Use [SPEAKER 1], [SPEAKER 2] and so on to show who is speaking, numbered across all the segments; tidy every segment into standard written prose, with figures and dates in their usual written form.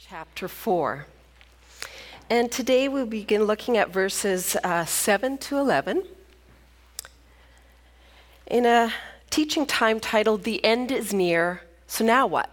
[SPEAKER 1] chapter 4. And today we'll begin looking at verses 7 to 11 in a teaching time titled, "The End is Near, So Now What?"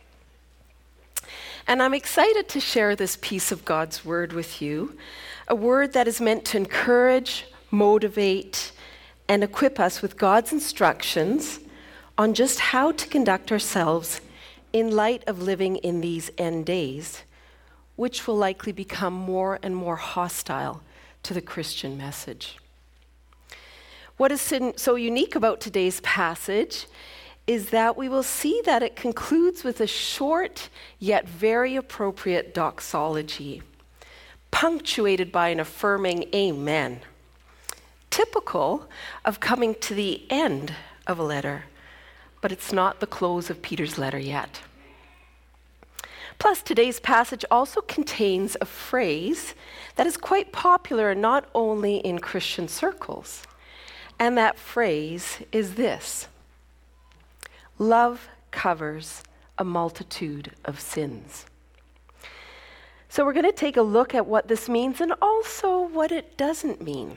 [SPEAKER 1] And I'm excited to share this piece of God's word with you, a word that is meant to encourage, motivate, and equip us with God's instructions on just how to conduct ourselves in light of living in these end days, which will likely become more and more hostile to the Christian message. What is so unique about today's passage is that we will see that it concludes with a short yet very appropriate doxology, punctuated by an affirming amen, typical of coming to the end of a letter, but it's not the close of Peter's letter yet. Plus, today's passage also contains a phrase that is quite popular not only in Christian circles, and that phrase is this: love covers a multitude of sins. So we're going to take a look at what this means and also what it doesn't mean.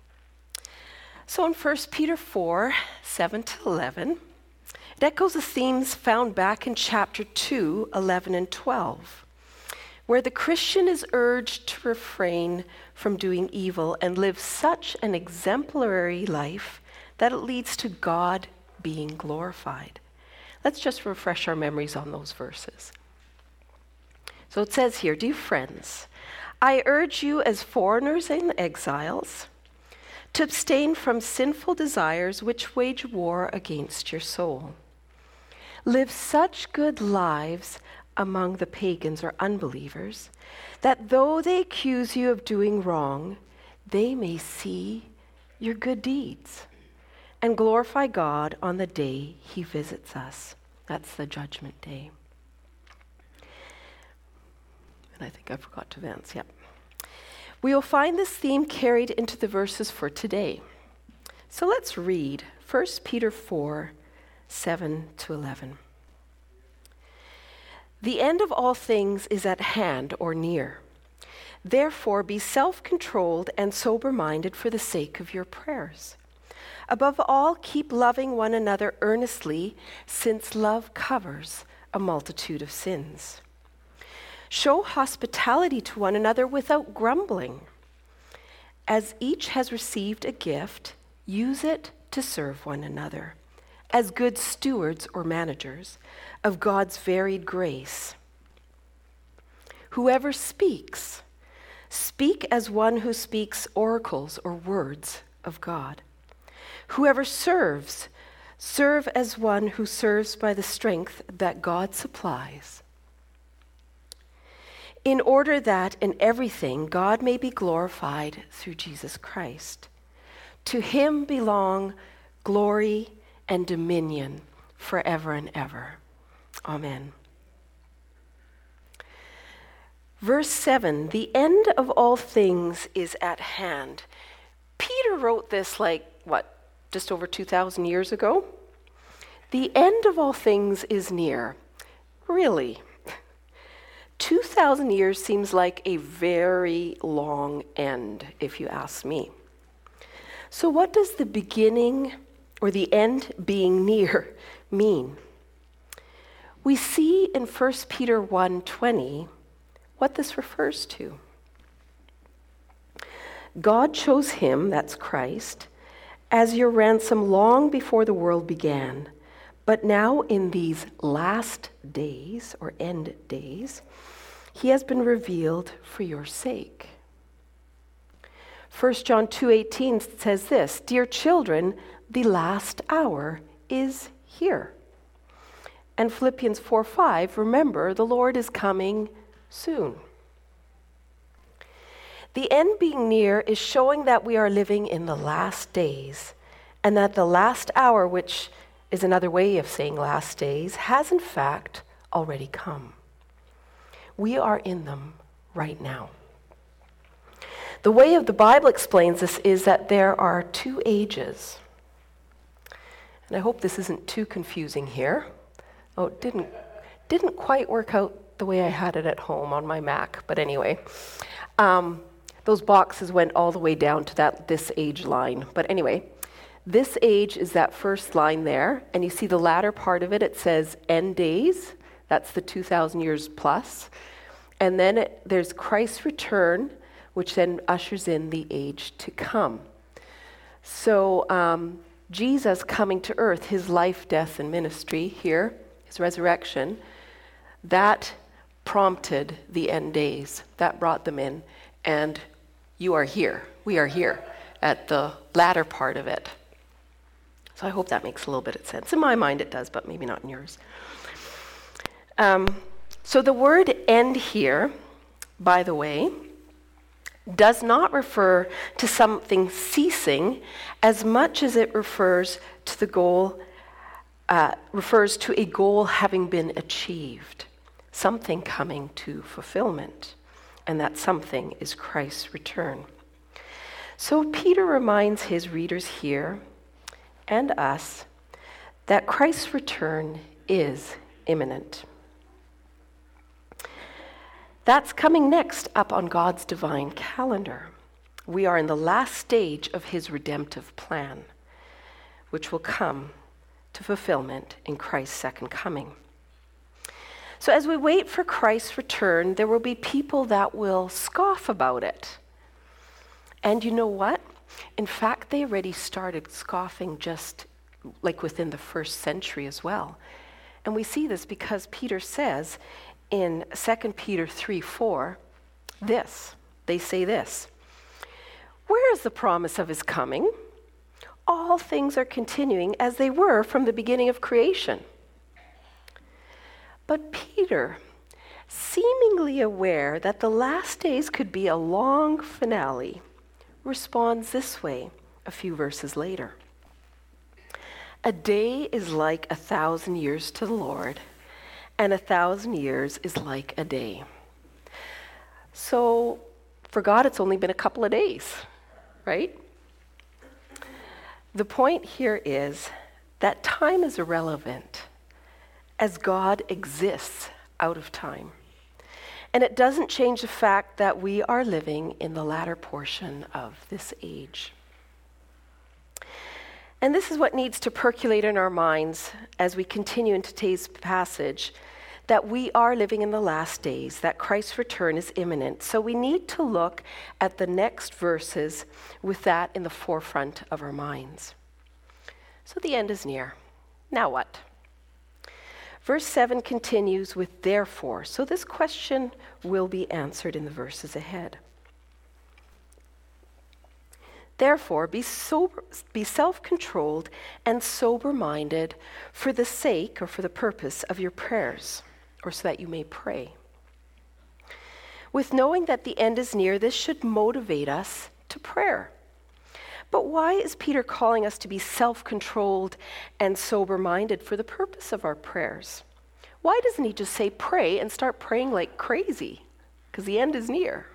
[SPEAKER 1] So in 1 Peter 4, 7 to 11, it echoes the themes found back in chapter 2, 11 and 12, where the Christian is urged to refrain from doing evil and live such an exemplary life that it leads to God being glorified. Let's just refresh our memories on those verses. So it says here, "Dear friends, I urge you as foreigners and exiles to abstain from sinful desires which wage war against your soul. Live such good lives among the pagans or unbelievers that though they accuse you of doing wrong, they may see your good deeds and glorify God on the day he visits us." That's the judgment day. And I think I forgot to advance, yep. We will find this theme carried into the verses for today. So let's read 1 Peter 4, 7 to 11. "The end of all things is at hand or near. Therefore be self-controlled and sober-minded for the sake of your prayers. Above all, keep loving one another earnestly, since love covers a multitude of sins. Show hospitality to one another without grumbling. As each has received a gift, use it to serve one another, as good stewards or managers of God's varied grace. Whoever speaks, speak as one who speaks oracles or words of God. Whoever serves, serve as one who serves by the strength that God supplies, in order that in everything God may be glorified through Jesus Christ. To him belong glory and dominion forever and ever. Amen." Verse 7, "The end of all things is at hand." Peter wrote this just over 2,000 years ago? The end of all things is near. Really? 2,000 years seems like a very long end, if you ask me. So what does the beginning or the end being near mean? We see in 1 Peter 1:20 what this refers to. "God chose him," that's Christ, "as your ransom long before the world began. But now in these last days," or end days, "he has been revealed for your sake." 1 John 2:18 says this, "Dear children, the last hour is here." And Philippians 4:5, "Remember, the Lord is coming soon." The end being near is showing that we are living in the last days, and that the last hour, which is another way of saying last days, has in fact already come. We are in them right now. The way of the Bible explains this is that there are two ages. And I hope this isn't too confusing here. Oh, it didn't didn't quite work out the way I had it at home on my Mac, but anyway. Those boxes went all the way down to this age line. But anyway, this age is that first line there, and you see the latter part of it, it says end days. That's the 2,000 years plus. And then there's Christ's return, which then ushers in the age to come. So Jesus coming to earth, his life, death, and ministry here, his resurrection, that prompted the end days. That brought them in. And you are here. We are here at the latter part of it. So I hope that makes a little bit of sense. In my mind it does, but maybe not in yours. So the word end here, by the way, does not refer to something ceasing as much as it refers to the goal, refers to a goal having been achieved, something coming to fulfillment, and that something is Christ's return. So Peter reminds his readers here and us that Christ's return is imminent. That's coming next up on God's divine calendar. We are in the last stage of his redemptive plan, which will come to fulfillment in Christ's second coming. So as we wait for Christ's return, there will be people that will scoff about it. And you know what? In fact, they already started scoffing just like within the first century as well. And we see this because Peter says in 2 Peter 3:4, they say this, "Where is the promise of his coming? All things are continuing as they were from the beginning of creation." But Peter, seemingly aware that the last days could be a long finale, responds this way a few verses later. "A day is like 1,000 years to the Lord, and 1,000 years is like a day." So for God, it's only been a couple of days, right? The point here is that time is irrelevant as God exists out of time. And it doesn't change the fact that we are living in the latter portion of this age. And this is what needs to percolate in our minds as we continue in today's passage, that we are living in the last days, that Christ's return is imminent. So we need to look at the next verses with that in the forefront of our minds. So the end is near. Now what? Verse 7 continues with therefore. So this question will be answered in the verses ahead. Therefore, be self-controlled and sober-minded for the sake or for the purpose of your prayers, or so that you may pray. With knowing that the end is near, this should motivate us to prayer. But why is Peter calling us to be self-controlled and sober-minded for the purpose of our prayers? Why doesn't he just say pray and start praying like crazy? Because the end is near.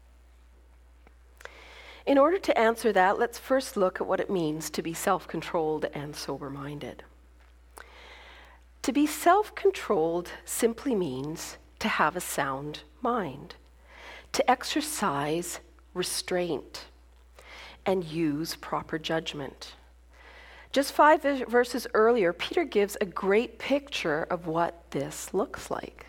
[SPEAKER 1] In order to answer that, let's first look at what it means to be self-controlled and sober-minded. To be self-controlled simply means to have a sound mind, to exercise restraint, and use proper judgment. Just 5 verses earlier, Peter gives a great picture of what this looks like.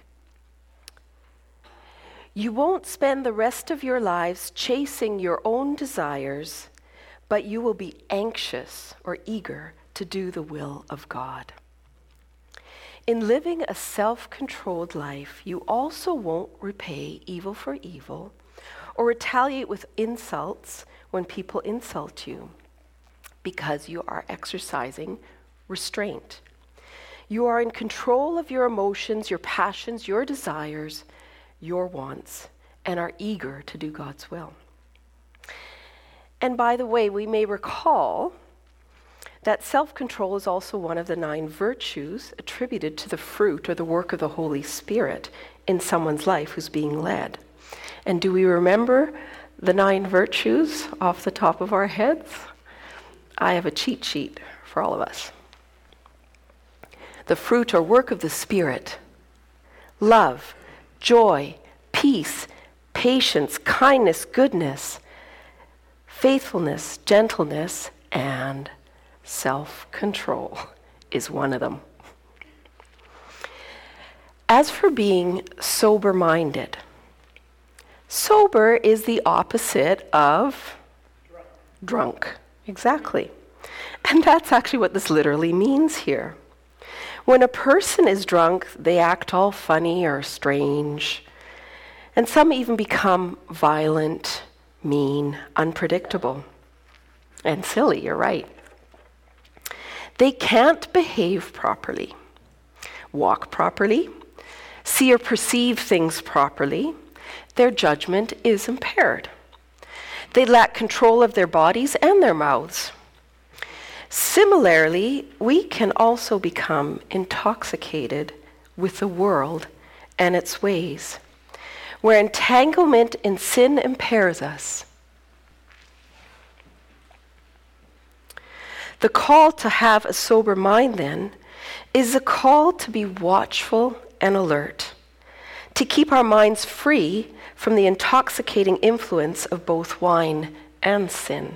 [SPEAKER 1] You won't spend the rest of your lives chasing your own desires, but you will be anxious or eager to do the will of God. In living a self-controlled life, you also won't repay evil for evil or retaliate with insults when people insult you, because you are exercising restraint. You are in control of your emotions, your passions, your desires, your wants, and are eager to do God's will. And by the way, we may recall that self-control is also one of the 9 virtues attributed to the fruit or the work of the Holy Spirit in someone's life who's being led. And do we remember the 9 virtues off the top of our heads? I have a cheat sheet for all of us. The fruit or work of the Spirit love, joy, peace, patience, kindness, goodness, faithfulness, gentleness, and self-control is one of them. As for being sober-minded, sober is the opposite of drunk. Exactly. And that's actually what this literally means here. When a person is drunk, they act all funny or strange, and some even become violent, mean, unpredictable, and silly, you're right. They can't behave properly, walk properly, see or perceive things properly. Their judgment is impaired. They lack control of their bodies and their mouths. Similarly, we can also become intoxicated with the world and its ways, where entanglement in sin impairs us. The call to have a sober mind, then, is a call to be watchful and alert, to keep our minds free from the intoxicating influence of both wine and sin.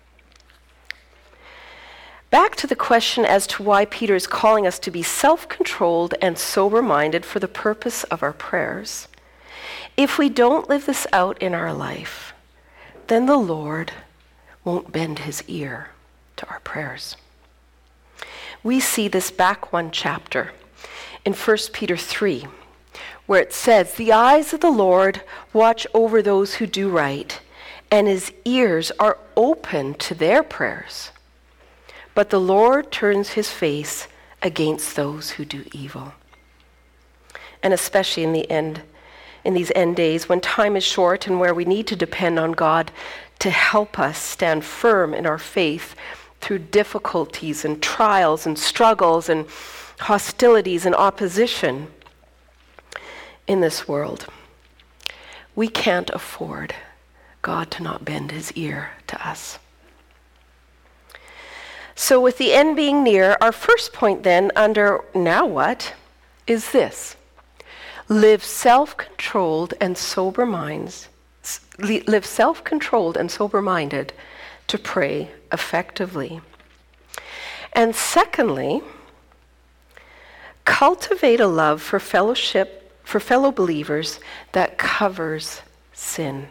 [SPEAKER 1] Back to the question as to why Peter is calling us to be self-controlled and sober-minded for the purpose of our prayers. If we don't live this out in our life, then the Lord won't bend his ear to our prayers. We see this back one chapter in 1 Peter 3, where it says, "The eyes of the Lord watch over those who do right, and his ears are open to their prayers. But the Lord turns his face against those who do evil." And especially in these end days, when time is short and where we need to depend on God to help us stand firm in our faith through difficulties and trials and struggles and hostilities and opposition in this world. We can't afford God to not bend his ear to us. So with the end being near, our first point then under now what is this: live self-controlled and sober-minded to pray effectively. And secondly, cultivate a love for fellowship, for fellow believers that covers sin.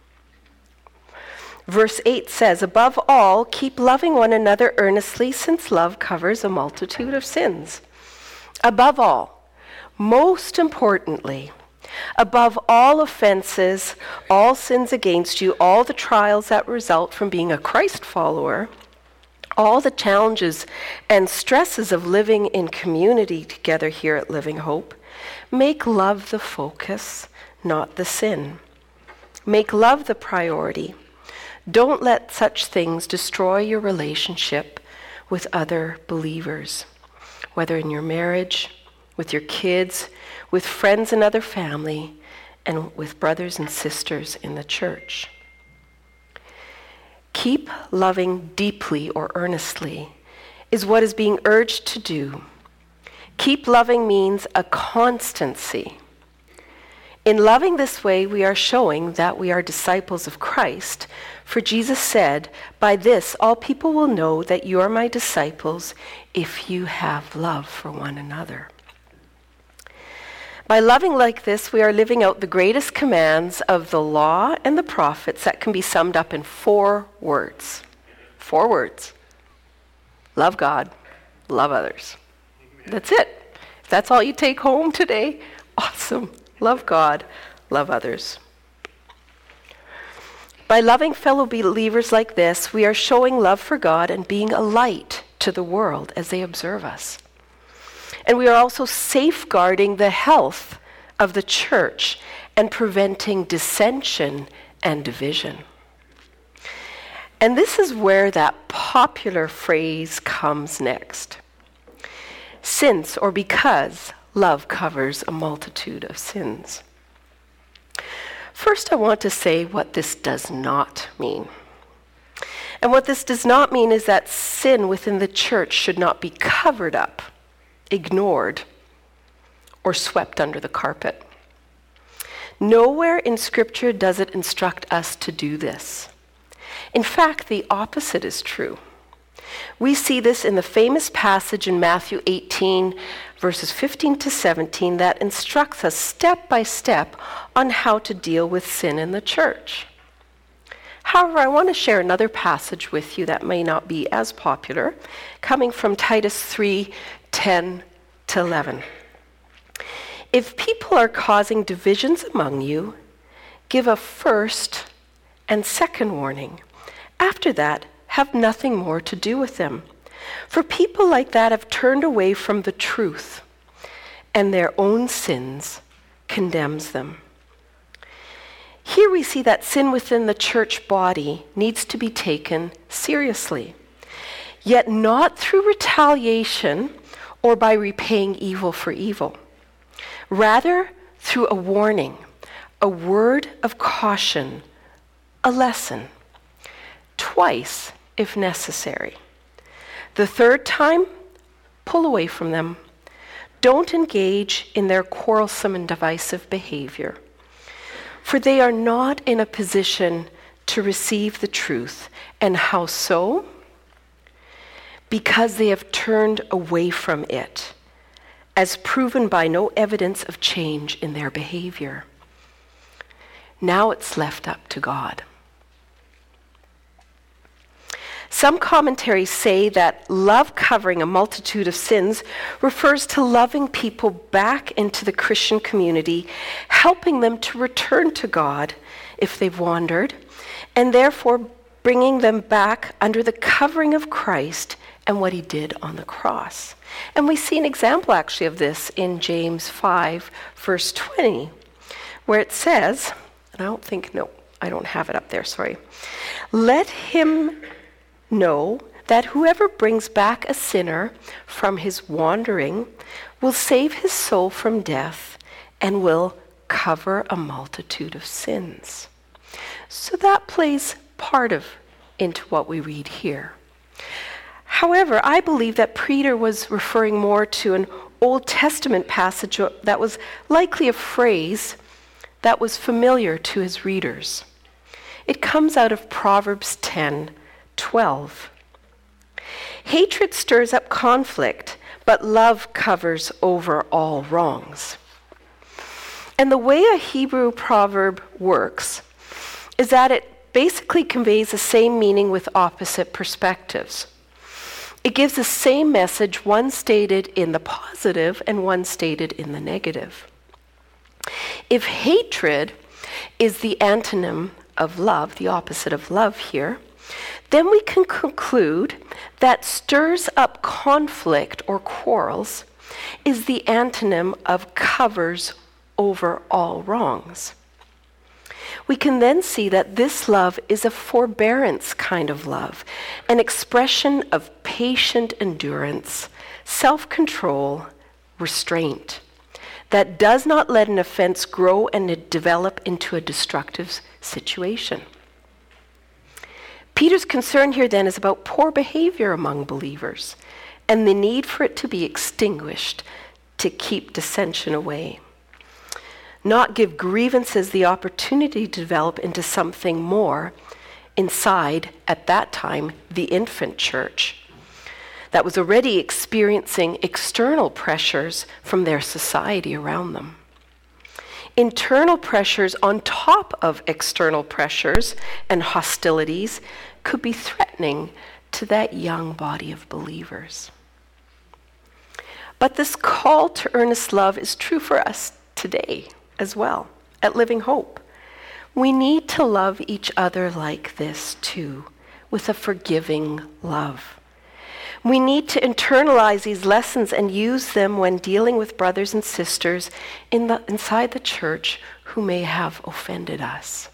[SPEAKER 1] Verse 8 says, "Above all, keep loving one another earnestly, since love covers a multitude of sins." Above all, most importantly, above all offenses, all sins against you, all the trials that result from being a Christ follower, all the challenges and stresses of living in community together here at Living Hope, make love the focus, not the sin. Make love the priority. Don't let such things destroy your relationship with other believers, whether in your marriage, with your kids, with friends and other family, and with brothers and sisters in the church. Keep loving deeply or earnestly is what is being urged to do. Keep loving means a constancy. In loving this way, we are showing that we are disciples of Christ. For Jesus said, "By this all people will know that you are my disciples if you have love for one another." By loving like this, we are living out the greatest commands of the law and the prophets that can be summed up in 4 words. 4 words. Love God, love others. That's it. If that's all you take home today, awesome. Love God, love others. By loving fellow believers like this, we are showing love for God and being a light to the world as they observe us. And we are also safeguarding the health of the church and preventing dissension and division. And this is where that popular phrase comes next. Since or because love covers a multitude of sins. First, I want to say what this does not mean. And what this does not mean is that sin within the church should not be covered up, ignored, or swept under the carpet. Nowhere in Scripture does it instruct us to do this. In fact, the opposite is true. We see this in the famous passage in Matthew 18, verses 15 to 17, that instructs us step by step on how to deal with sin in the church. However, I want to share another passage with you that may not be as popular, coming from Titus 3, 10 to 11. If people are causing divisions among you, give a first and second warning. After that, have nothing more to do with them. For people like that have turned away from the truth, and their own sins condemns them. Here we see that sin within the church body needs to be taken seriously, yet not through retaliation or by repaying evil for evil. Rather, through a warning, a word of caution, a lesson, twice if necessary. The third time, pull away from them. Don't engage in their quarrelsome and divisive behavior, for they are not in a position to receive the truth. And how so? Because they have turned away from it, as proven by no evidence of change in their behavior. Now it's left up to God. Some commentaries say that love covering a multitude of sins refers to loving people back into the Christian community, helping them to return to God if they've wandered, and therefore bringing them back under the covering of Christ and what he did on the cross. And we see an example actually of this in James 5, verse 20, where it says, and I don't have it up there, sorry. Let him know that whoever brings back a sinner from his wandering will save his soul from death and will cover a multitude of sins. So that plays part of into what we read here. However, I believe that Peter was referring more to an Old Testament passage that was likely a phrase that was familiar to his readers. It comes out of Proverbs 10:12. Hatred stirs up conflict, but love covers over all wrongs. And the way a Hebrew proverb works is that it basically conveys the same meaning with opposite perspectives. It gives the same message, one stated in the positive and one stated in the negative. If hatred is the antonym of love, the opposite of love here, then we can conclude that stirs up conflict or quarrels is the antonym of covers over all wrongs. We can then see that this love is a forbearance kind of love, an expression of patient endurance, self-control, restraint, that does not let an offense grow and develop into a destructive situation. Peter's concern here then is about poor behavior among believers and the need for it to be extinguished to keep dissension away. Not give grievances the opportunity to develop into something more inside, at that time, the infant church that was already experiencing external pressures from their society around them. Internal pressures on top of external pressures and hostilities could be threatening to that young body of believers. But this call to earnest love is true for us today as well at Living Hope. We need to love each other like this too, with a forgiving love. We need to internalize these lessons and use them when dealing with brothers and sisters inside the church who may have offended us.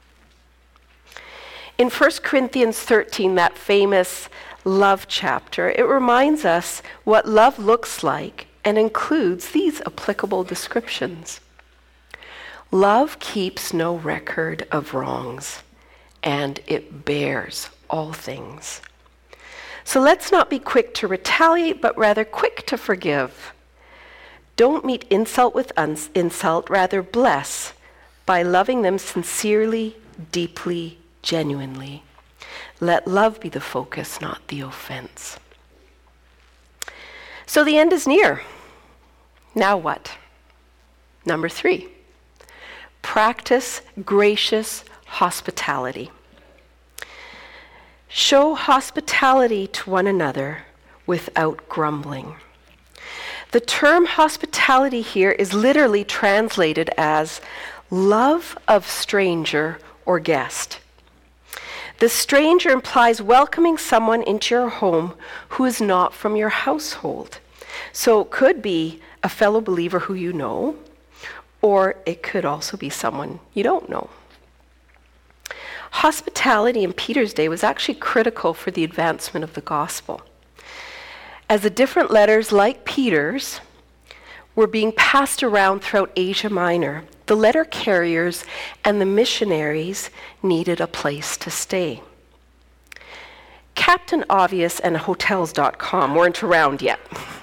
[SPEAKER 1] In 1 Corinthians 13, that famous love chapter, it reminds us what love looks like and includes these applicable descriptions. Love keeps no record of wrongs, and it bears all things. So let's not be quick to retaliate, but rather quick to forgive. Don't meet insult with insult, rather bless by loving them sincerely, deeply, genuinely. Let love be the focus, not the offense. So the end is near. Now what? Number 3, practice gracious hospitality. Show hospitality to one another without grumbling. The term hospitality here is literally translated as love of stranger or guest. The stranger implies welcoming someone into your home who is not from your household. So it could be a fellow believer who you know, or it could also be someone you don't know. Hospitality in Peter's day was actually critical for the advancement of the gospel. As the different letters, like Peter's, were being passed around throughout Asia Minor, the letter carriers and the missionaries needed a place to stay. Captain Obvious and Hotels.com weren't around yet.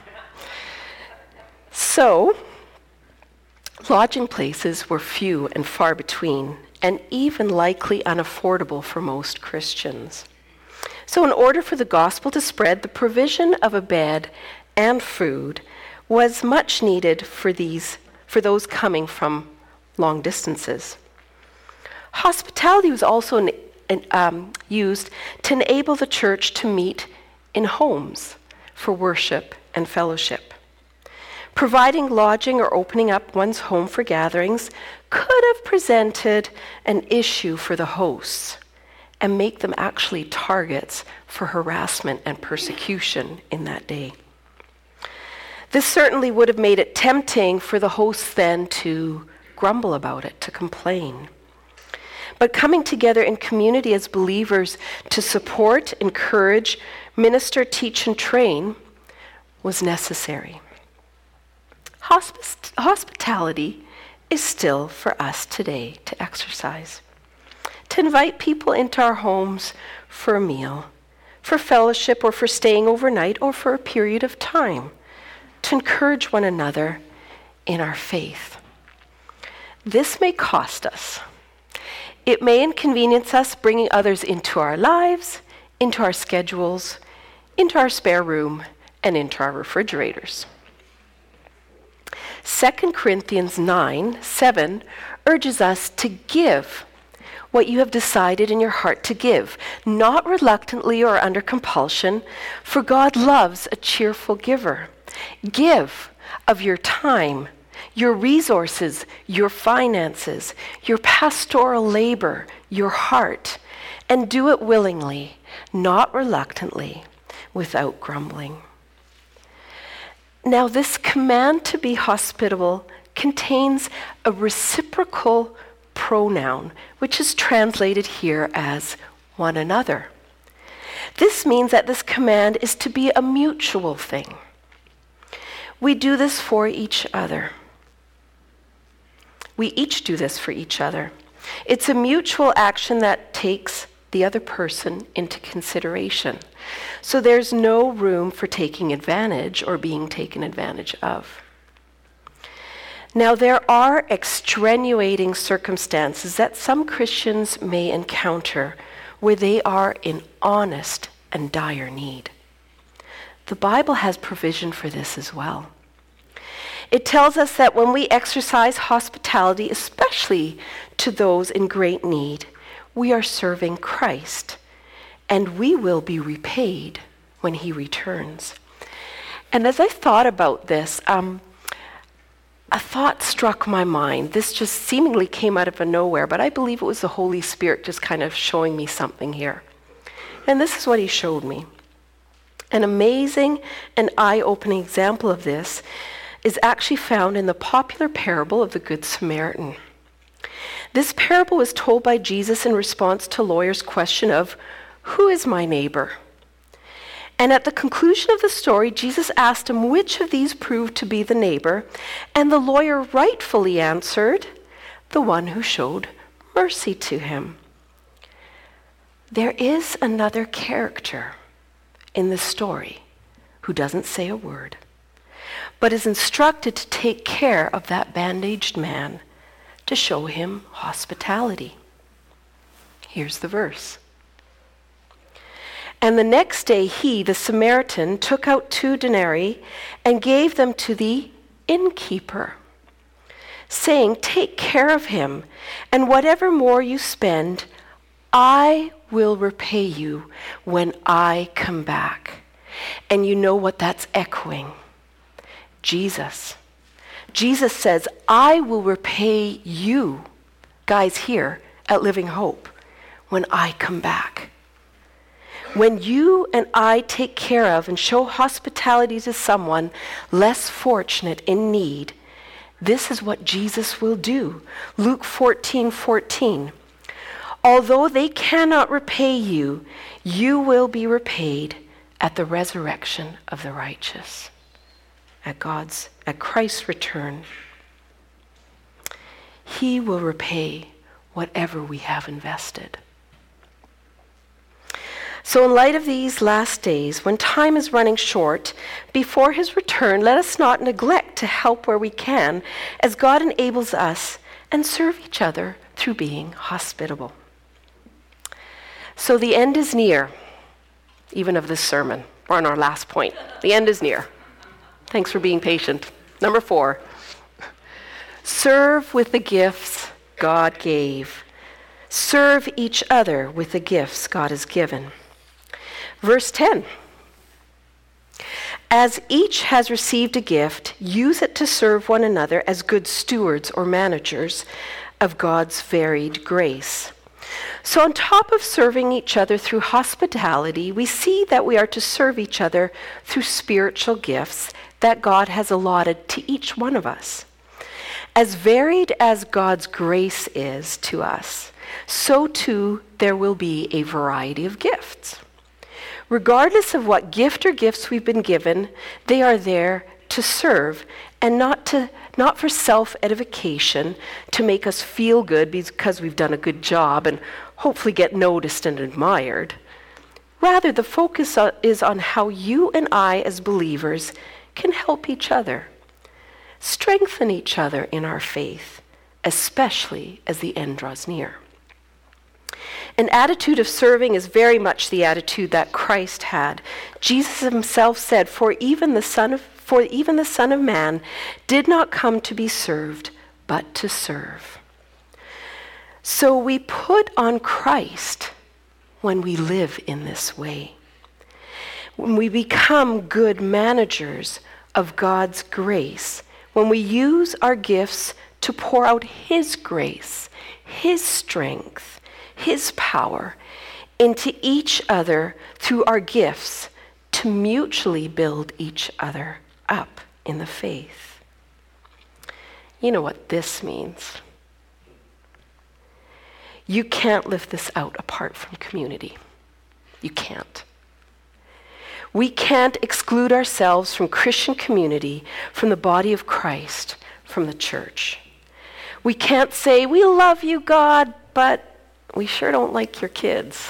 [SPEAKER 1] So, lodging places were few and far between, and even likely unaffordable for most Christians. So in order for the gospel to spread, the provision of a bed and food was much needed for those coming from long distances. Hospitality was also used to enable the church to meet in homes for worship and fellowship. Providing lodging or opening up one's home for gatherings could have presented an issue for the hosts and make them actually targets for harassment and persecution in that day. This certainly would have made it tempting for the hosts then to grumble about it, to complain. But coming together in community as believers to support, encourage, minister, teach, and train was necessary. Hospitality is still for us today to exercise. To invite people into our homes for a meal, for fellowship, or for staying overnight, or for a period of time. To encourage one another in our faith. This may cost us. It may inconvenience us bringing others into our lives, into our schedules, into our spare room, and into our refrigerators. 2 Corinthians 9:7 urges us to give what you have decided in your heart to give, not reluctantly or under compulsion, for God loves a cheerful giver. Give of your time, your resources, your finances, your pastoral labor, your heart, and do it willingly, not reluctantly, without grumbling. Now, this command to be hospitable contains a reciprocal pronoun, which is translated here as one another. This means that this command is to be a mutual thing. We do this for each other. We each do this for each other. It's a mutual action that takes the other person into consideration. So there's no room for taking advantage or being taken advantage of. Now, there are extenuating circumstances that some Christians may encounter where they are in honest and dire need. The Bible has provision for this as well. It tells us that when we exercise hospitality, especially to those in great need, we are serving Christ, and we will be repaid when he returns. And as I thought about this, a thought struck my mind. This just seemingly came out of nowhere, but I believe it was the Holy Spirit just kind of showing me something here. And this is what he showed me. An amazing and eye-opening example of this is actually found in the popular parable of the Good Samaritan. This parable was told by Jesus in response to a lawyer's question of, "Who is my neighbor?" And at the conclusion of the story, Jesus asked him which of these proved to be the neighbor, and the lawyer rightfully answered, "The one who showed mercy to him." There is another character in the story who doesn't say a word, but is instructed to take care of that bandaged man, to show him hospitality. Here's the verse. And the next day he, the Samaritan, took out 2 denarii and gave them to the innkeeper, saying, "Take care of him, and whatever more you spend, I will repay you when I come back." And you know what that's echoing? Jesus. Jesus says, "I will repay you, guys here at Living Hope, when I come back." When you and I take care of and show hospitality to someone less fortunate in need, this is what Jesus will do. Luke 14:14. Although they cannot repay you, you will be repaid at the resurrection of the righteous, at Christ's return. He will repay whatever we have invested. So in light of these last days, when time is running short, before his return, let us not neglect to help where we can, as God enables us, and serve each other through being hospitable. So the end is near, even of this sermon. We're on our last point. The end is near. Thanks for being patient. Number 4, serve with the gifts God gave. Serve each other with the gifts God has given. Verse 10, as each has received a gift, use it to serve one another as good stewards or managers of God's varied grace. So on top of serving each other through hospitality, we see that we are to serve each other through spiritual gifts that God has allotted to each one of us. As varied as God's grace is to us, so too there will be a variety of gifts. Regardless of what gift or gifts we've been given, they are there to serve, and not for self-edification, to make us feel good because we've done a good job and hopefully get noticed and admired. Rather, the focus is on how you and I as believers can help each other, strengthen each other in our faith, especially as the end draws near. An attitude of serving is very much the attitude that Christ had. Jesus himself said, For even the Son of Man did not come to be served, but to serve. So we put on Christ when we live in this way. When we become good managers of God's grace, when we use our gifts to pour out His grace, His strength, His power into each other through our gifts to mutually build each other up in the faith. You know what this means? You can't live this out apart from community. You can't. We can't exclude ourselves from Christian community, from the body of Christ, from the church. We can't say, we love you, God, but we sure don't like your kids.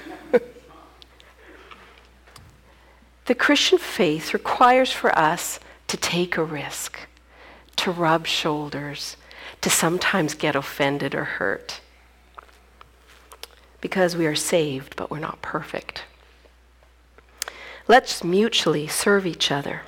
[SPEAKER 1] The Christian faith requires for us to take a risk, to rub shoulders, to sometimes get offended or hurt. Because we are saved, but we're not perfect. Let's mutually serve each other.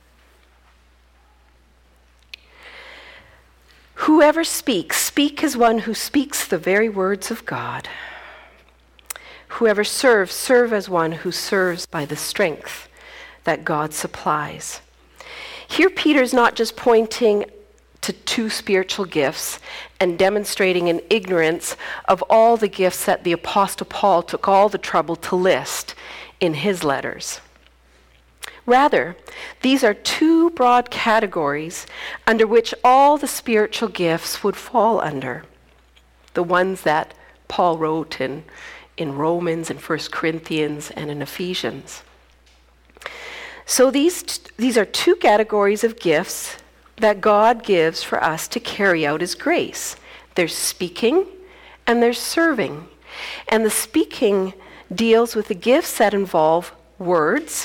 [SPEAKER 1] Whoever speaks, speak as one who speaks the very words of God. Whoever serves, serve as one who serves by the strength that God supplies. Here Peter's not just pointing to 2 spiritual gifts and demonstrating an ignorance of all the gifts that the Apostle Paul took all the trouble to list in his letters. Rather, these are 2 broad categories under which all the spiritual gifts would fall under. The ones that Paul wrote in Romans and 1 Corinthians and in Ephesians. So these are 2 categories of gifts that God gives for us to carry out His grace. There's speaking and there's serving. And the speaking deals with the gifts that involve words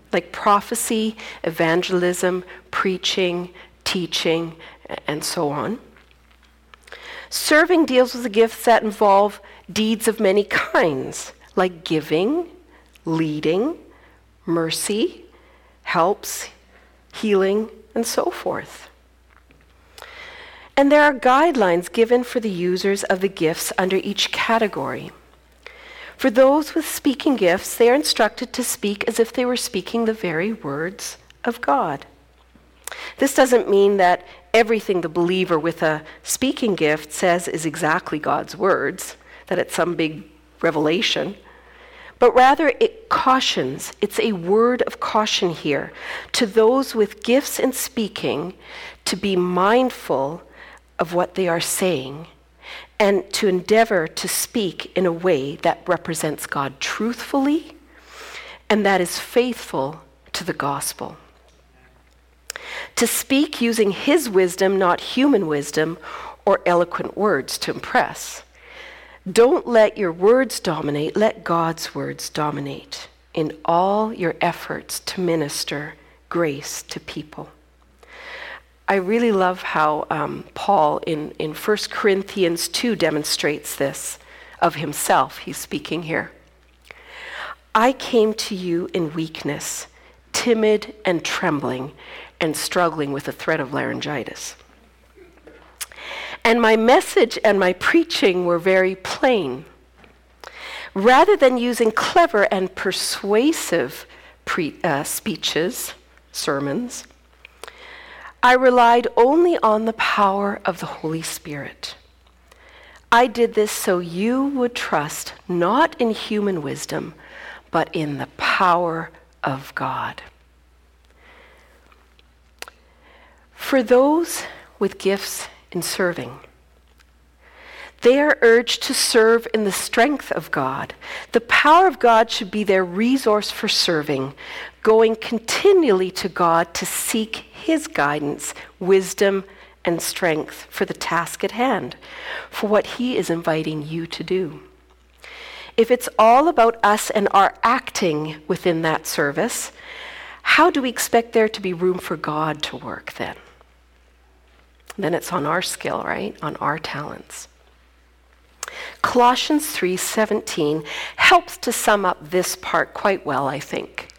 [SPEAKER 1] like prophecy, evangelism, preaching, teaching, and so on. Serving deals with the gifts that involve deeds of many kinds, like giving, leading, mercy, helps, healing, and so forth. And there are guidelines given for the users of the gifts under each category. For those with speaking gifts, they are instructed to speak as if they were speaking the very words of God. This doesn't mean that everything the believer with a speaking gift says is exactly God's words, that it's some big revelation, but rather it cautions, it's a word of caution here to those with gifts in speaking to be mindful of what they are saying and to endeavor to speak in a way that represents God truthfully and that is faithful to the gospel. To speak using his wisdom, not human wisdom or eloquent words to impress. Don't let your words dominate, let God's words dominate in all your efforts to minister grace to people. I really love how Paul in 1 Corinthians 2 demonstrates this of himself. He's speaking here. I came to you in weakness, timid and trembling, and struggling with a threat of laryngitis. And my message and my preaching were very plain. Rather than using clever and persuasive speeches, sermons, I relied only on the power of the Holy Spirit. I did this so you would trust not in human wisdom, but in the power of God. For those with gifts in serving, they are urged to serve in the strength of God. The power of God should be their resource for serving, going continually to God to seek his guidance, wisdom, and strength for the task at hand, for what he is inviting you to do. If it's all about us and our acting within that service, how do we expect there to be room for God to work then? Then it's on our skill, right? On our talents. Colossians 3:17 helps to sum up this part quite well, I think.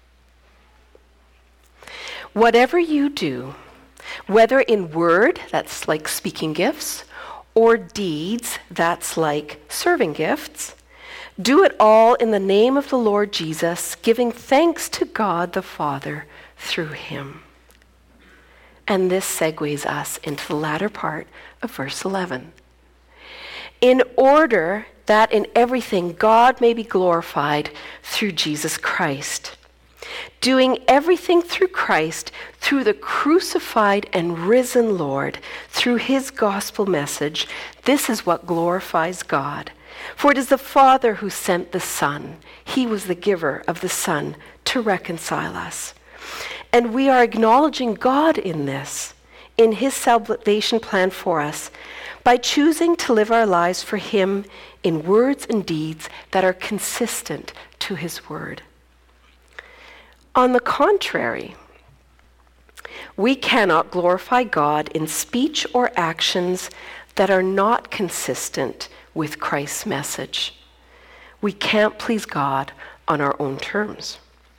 [SPEAKER 1] Whatever you do, whether in word, that's like speaking gifts, or deeds, that's like serving gifts, do it all in the name of the Lord Jesus, giving thanks to God the Father through him. And this segues us into the latter part of verse 11. In order that in everything God may be glorified through Jesus Christ. Doing everything through Christ, through the crucified and risen Lord, through his gospel message, this is what glorifies God. For it is the Father who sent the Son. He was the giver of the Son to reconcile us. And we are acknowledging God in this, in his salvation plan for us, by choosing to live our lives for him in words and deeds that are consistent to his word. On the contrary, we cannot glorify God in speech or actions that are not consistent with Christ's message. We can't please God on our own terms.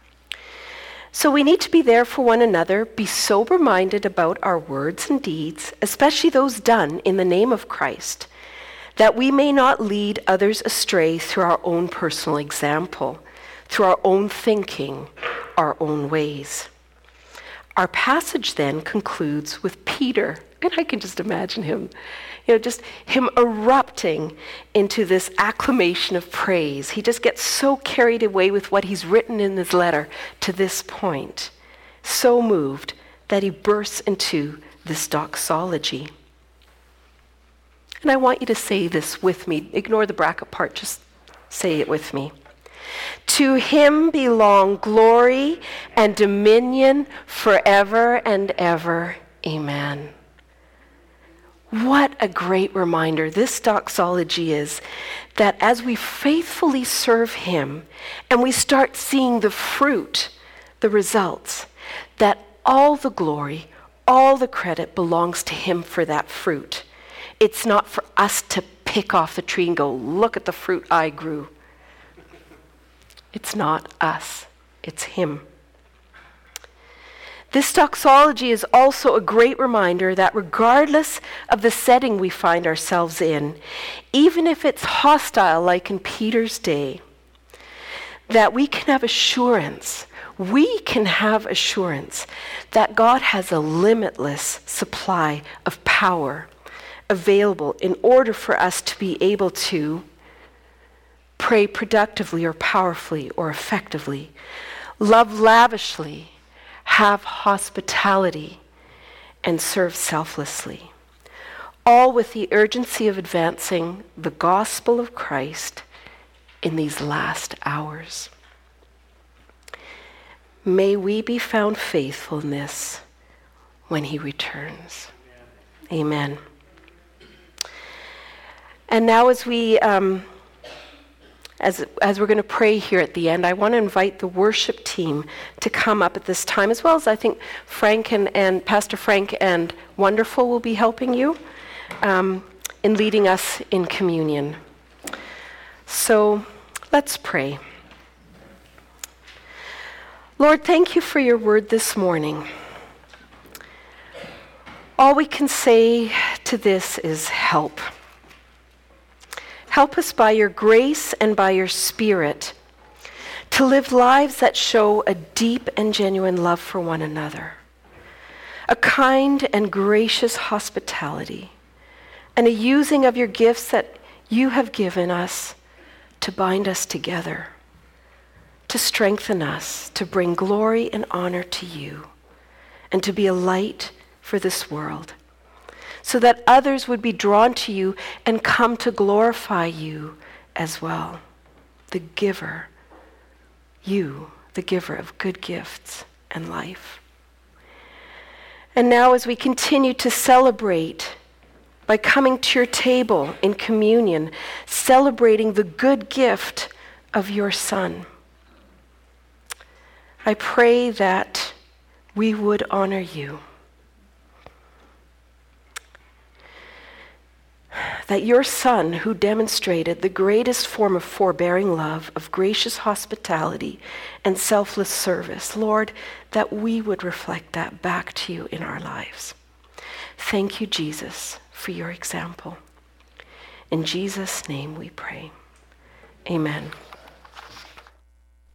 [SPEAKER 1] So we need to be there for one another, be sober-minded about our words and deeds, especially those done in the name of Christ, that we may not lead others astray through our own personal example, through our own thinking, our own ways. Our passage then concludes with Peter, and I can just imagine him, just him erupting into this acclamation of praise. He just gets so carried away with what he's written in his letter to this point, so moved that he bursts into this doxology. And I want you to say this with me. Ignore the bracket part, just say it with me. To him belong glory and dominion forever and ever. Amen. What a great reminder this doxology is, that as we faithfully serve him and we start seeing the fruit the results, that all the glory, all the credit belongs to him for that fruit. It's not for us to pick off the tree and go, look at the fruit I grew. It's not us, it's him. This doxology is also a great reminder that regardless of the setting we find ourselves in, even if it's hostile like in Peter's day, that we can have assurance that God has a limitless supply of power available in order for us to be able to pray productively or powerfully or effectively, love lavishly, have hospitality, and serve selflessly, all with the urgency of advancing the gospel of Christ in these last hours. May we be found faithful in this when he returns. Amen. And now as we as we're going to pray here at the end, I want to invite the worship team to come up at this time, as well as I think Frank and Pastor Frank and Wonderful will be helping you in leading us in communion. So let's pray. Lord, thank you for your word this morning. All we can say to this is help. Help us by your grace and by your Spirit to live lives that show a deep and genuine love for one another, a kind and gracious hospitality, and a using of your gifts that you have given us to bind us together, to strengthen us, to bring glory and honor to you, and to be a light for this world, so that others would be drawn to you and come to glorify you as well, the giver, you, the giver of good gifts and life. And now as we continue to celebrate by coming to your table in communion, celebrating the good gift of your Son, I pray that we would honor you, that your Son, who demonstrated the greatest form of forbearing love, of gracious hospitality and selfless service, Lord, that we would reflect that back to you in our lives. Thank you, Jesus, for your example. In Jesus' name we pray. Amen.